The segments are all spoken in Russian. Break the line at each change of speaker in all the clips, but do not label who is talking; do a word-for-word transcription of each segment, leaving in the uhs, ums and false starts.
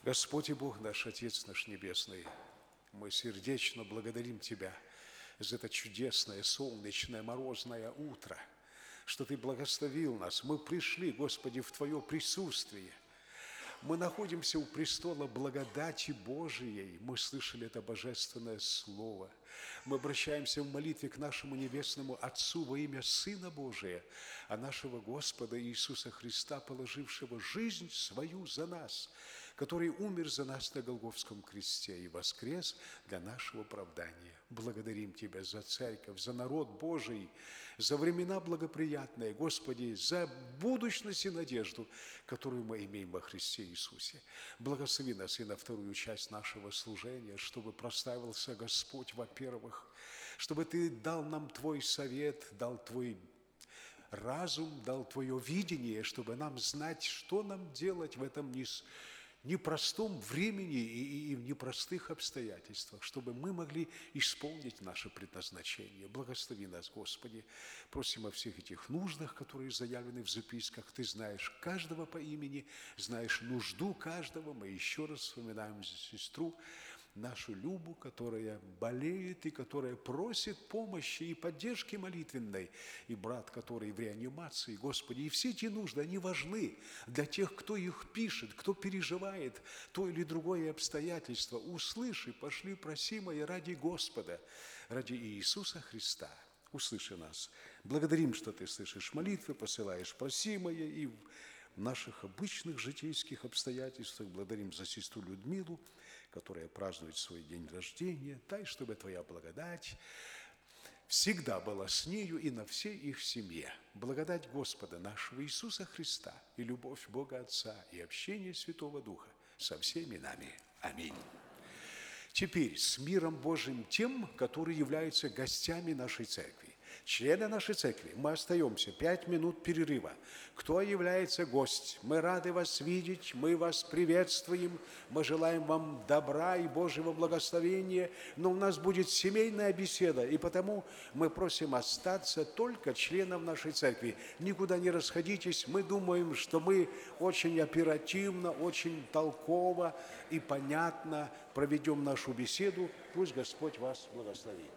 Господь и Бог наш, Отец наш Небесный, мы сердечно благодарим Тебя за это чудесное, солнечное, морозное утро, что Ты благословил нас. Мы пришли, Господи, в Твое присутствие. Мы находимся у престола благодати Божией. Мы слышали это божественное слово. Мы обращаемся в молитве к нашему Небесному Отцу во имя Сына Божия, а нашего Господа Иисуса Христа, положившего жизнь свою за нас, который умер за нас на Голгофском кресте и воскрес для нашего оправдания. Благодарим Тебя за церковь, за народ Божий, за времена благоприятные, Господи, за будущность и надежду, которую мы имеем во Христе Иисусе. Благослови нас и на вторую часть нашего служения, чтобы прославился Господь, во-первых, чтобы Ты дал нам Твой совет, дал Твой разум, дал Твое видение, чтобы нам знать, что нам делать в этом низ непростом времени и, и в непростых обстоятельствах, чтобы мы могли исполнить наше предназначение. Благослови нас, Господи. Просим о всех этих нуждах, которые заявлены в записках. Ты знаешь каждого по имени, знаешь нужду каждого. Мы еще раз вспоминаем сестру нашу Любу, которая болеет и которая просит помощи и поддержки молитвенной, и брат, который в реанимации, Господи, и все эти нужды, они важны для тех, кто их пишет, кто переживает то или другое обстоятельство. Услыши, пошли просимое ради Господа, ради Иисуса Христа. Услыши нас. Благодарим, что Ты слышишь молитвы, посылаешь просимое, и в наших обычных житейских обстоятельствах благодарим за сестру Людмилу, которая празднует свой день рождения. Дай, чтобы Твоя благодать всегда была с нею и на всей их семье. Благодать Господа нашего Иисуса Христа и любовь Бога Отца и общение Святого Духа со всеми нами. Аминь. Теперь с миром Божьим тем, которые являются гостями нашей церкви. Члены нашей церкви, мы остаемся пять минут перерыва. Кто является гость? Мы рады вас видеть, мы вас приветствуем, мы желаем вам добра и Божьего благословения, но у нас будет семейная беседа, и потому мы просим остаться только членам нашей церкви. Никуда не расходитесь, мы думаем, что мы очень оперативно, очень толково и понятно проведем нашу беседу. Пусть Господь вас благословит.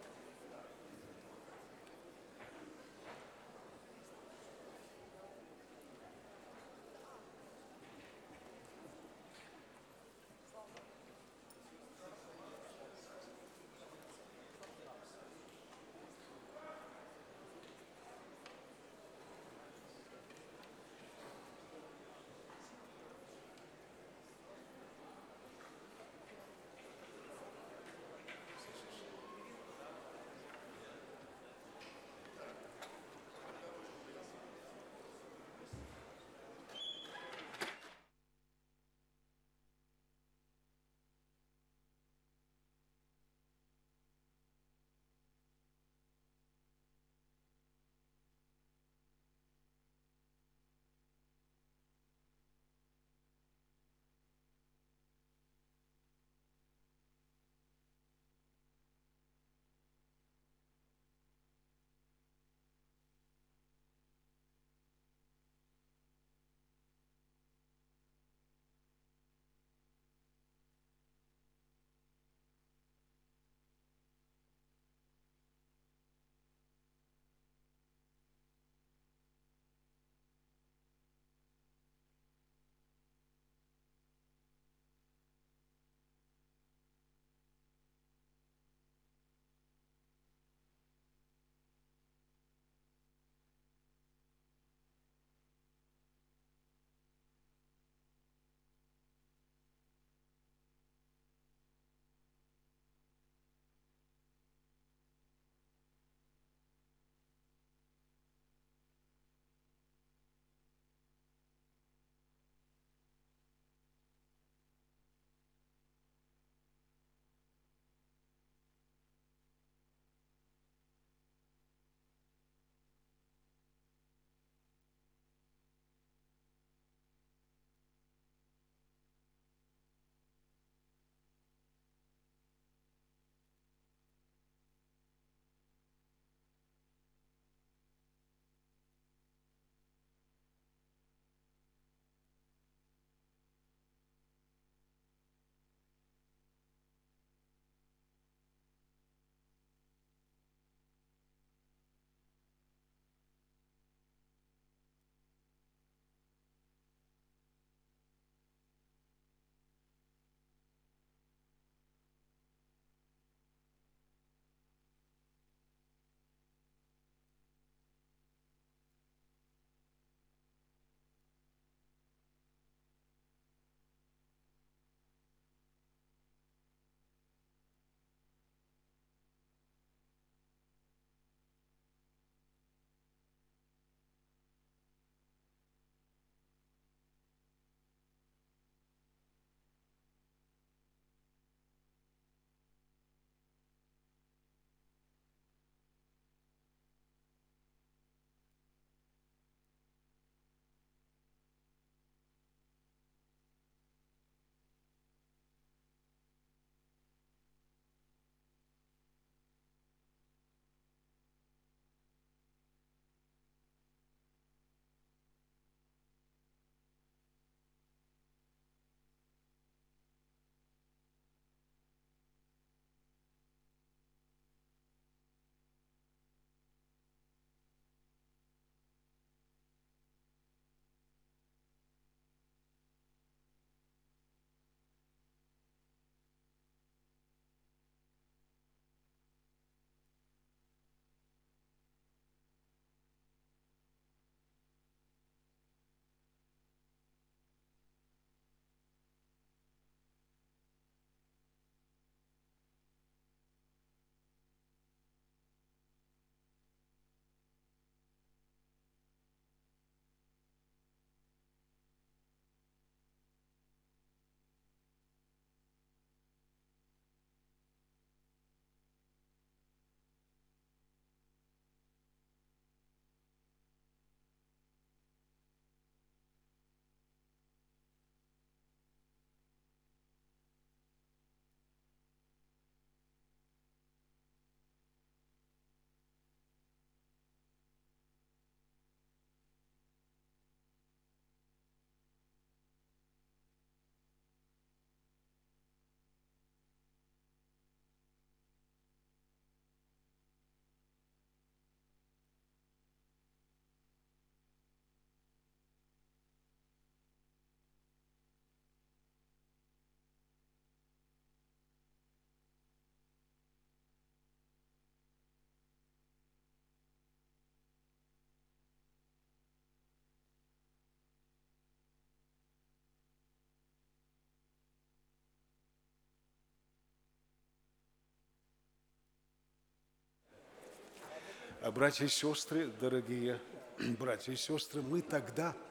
А, братья и сестры, дорогие братья и сестры, мы тогда